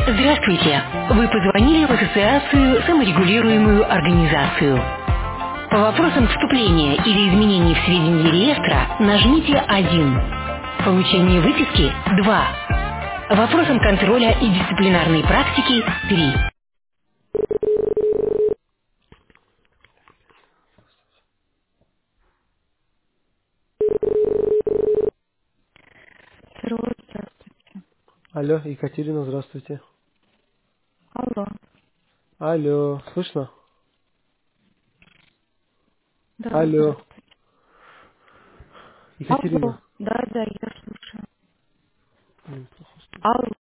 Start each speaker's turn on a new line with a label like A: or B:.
A: Здравствуйте! Вы позвонили в Ассоциацию саморегулируемую организацию. По вопросам вступления или изменений в сведения реестра нажмите 1. Получение выписки 2. Вопросам контроля и дисциплинарной практики 3.
B: Здорово, здравствуйте.
C: Алло, Екатерина, здравствуйте.
B: Алло.
C: Алло, слышно?
B: Да,
C: Алло,
B: здравствуйте. Алло.
C: Екатерина.
B: Да, я слушаю.
C: Плохо слышно.
B: Алло.